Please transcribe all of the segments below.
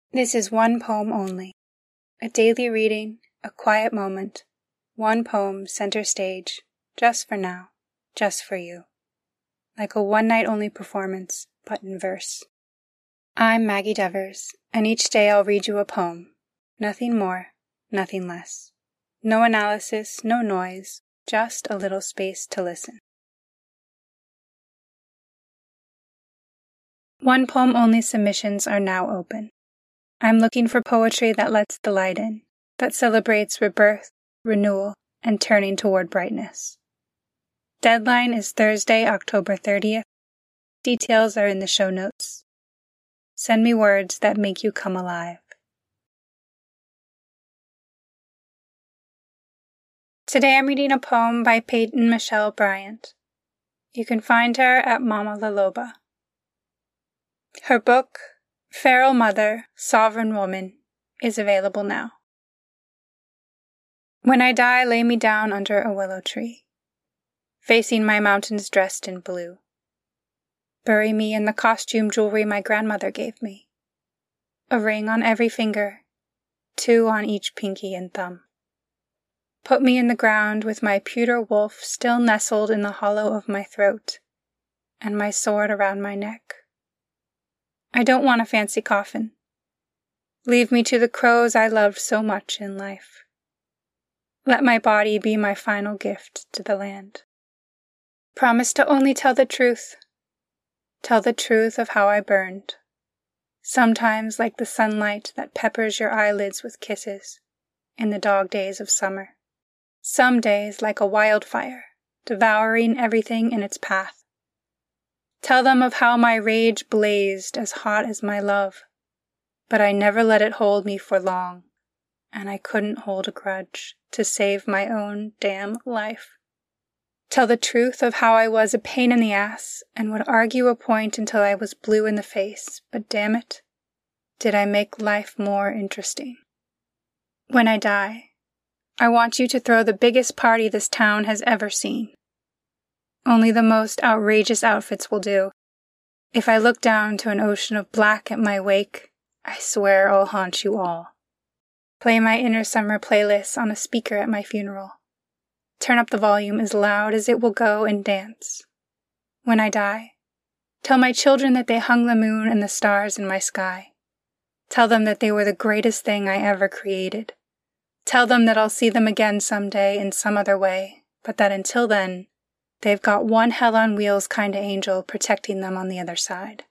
This is one poem only. A daily reading, a quiet moment, one poem center stage, just for now, just for you. Like a one-night-only performance, but in verse. I'm Maggie Devers, and each day I'll read you a poem. Nothing more, nothing less. No analysis, no noise, just a little space to listen. One poem only submissions are now open. I'm looking for poetry that lets the light in, that celebrates rebirth, renewal, and turning toward brightness. Deadline is Thursday, October 30th. Details are in the show notes. Send me words that make you come alive. Today I'm reading a poem by Peyton Michelle Bryant. You can find her at Mama La Loba. Her book, Feral Mother, Sovereign Woman, is available now. When I die, lay me down under a willow tree, facing my mountains dressed in blue. Bury me in the costume jewelry my grandmother gave me. A ring on every finger, 2 on each pinky and thumb. Put me in the ground with my pewter wolf still nestled in the hollow of my throat, and my sword around my neck. I don't want a fancy coffin. Leave me to the crows I loved so much in life. Let my body be my final gift to the land. Promise to only tell the truth. Tell the truth of how I burned. Sometimes like the sunlight that peppers your eyelids with kisses in the dog days of summer. Some days like a wildfire, devouring everything in its path. Tell them of how my rage blazed as hot as my love, but I never let it hold me for long, and I couldn't hold a grudge to save my own damn life. Tell the truth of how I was a pain in the ass and would argue a point until I was blue in the face, but damn it, did I make life more interesting. When I die, I want you to throw the biggest party this town has ever seen. Only the most outrageous outfits will do. If I look down to an ocean of black at my wake, I swear I'll haunt you all. Play my Inner Summer playlist on a speaker at my funeral. Turn up the volume as loud as it will go and dance. When I die, tell my children that they hung the moon and the stars in my sky. Tell them that they were the greatest thing I ever created. Tell them that I'll see them again someday in some other way, but that until then, they've got one hell on wheels kind of angel protecting them on the other side.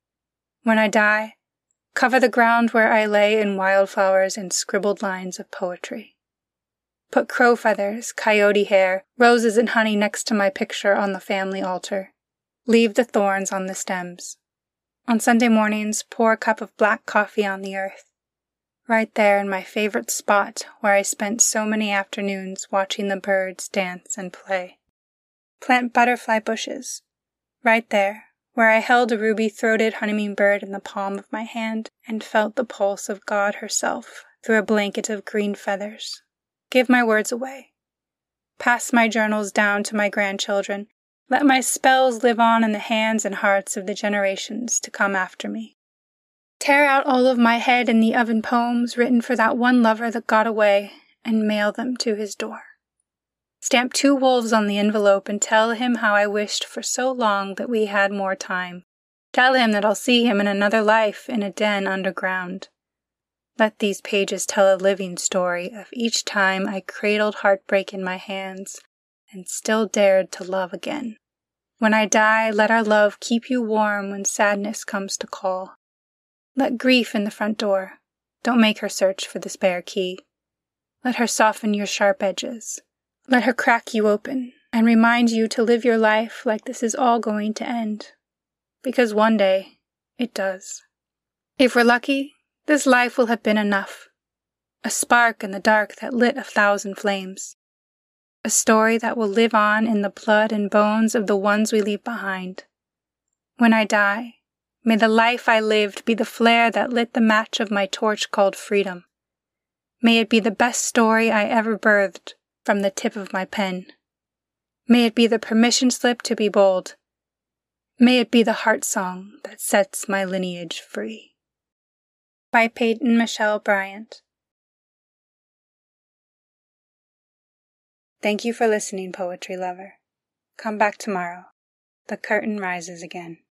When I die, cover the ground where I lay in wildflowers and scribbled lines of poetry. Put crow feathers, coyote hair, roses and honey next to my picture on the family altar. Leave the thorns on the stems. On Sunday mornings, pour a cup of black coffee on the earth. Right there in my favorite spot where I spent so many afternoons watching the birds dance and play. Plant butterfly bushes. Right there, where I held a ruby-throated hummingbird in the palm of my hand and felt the pulse of God herself through a blanket of green feathers. Give my words away. Pass my journals down to my grandchildren. Let my spells live on in the hands and hearts of the generations to come after me. Tear out all of my head in the oven poems written for that one lover that got away and mail them to his door. Stamp 2 wolves on the envelope and tell him how I wished for so long that we had more time. Tell him that I'll see him in another life in a den underground. Let these pages tell a living story of each time I cradled heartbreak in my hands and still dared to love again. When I die, let our love keep you warm when sadness comes to call. Let grief in the front door. Don't make her search for the spare key. Let her soften your sharp edges. Let her crack you open and remind you to live your life like this is all going to end. Because one day, it does. If we're lucky, this life will have been enough. A spark in the dark that lit 1,000 flames. A story that will live on in the blood and bones of the ones we leave behind. When I die, may the life I lived be the flare that lit the match of my torch called freedom. May it be the best story I ever birthed from the tip of my pen. May it be the permission slip to be bold. May it be the heart song that sets my lineage free. by Peyton Michelle Bryant. Thank you for listening, poetry lover. Come back tomorrow. The curtain rises again.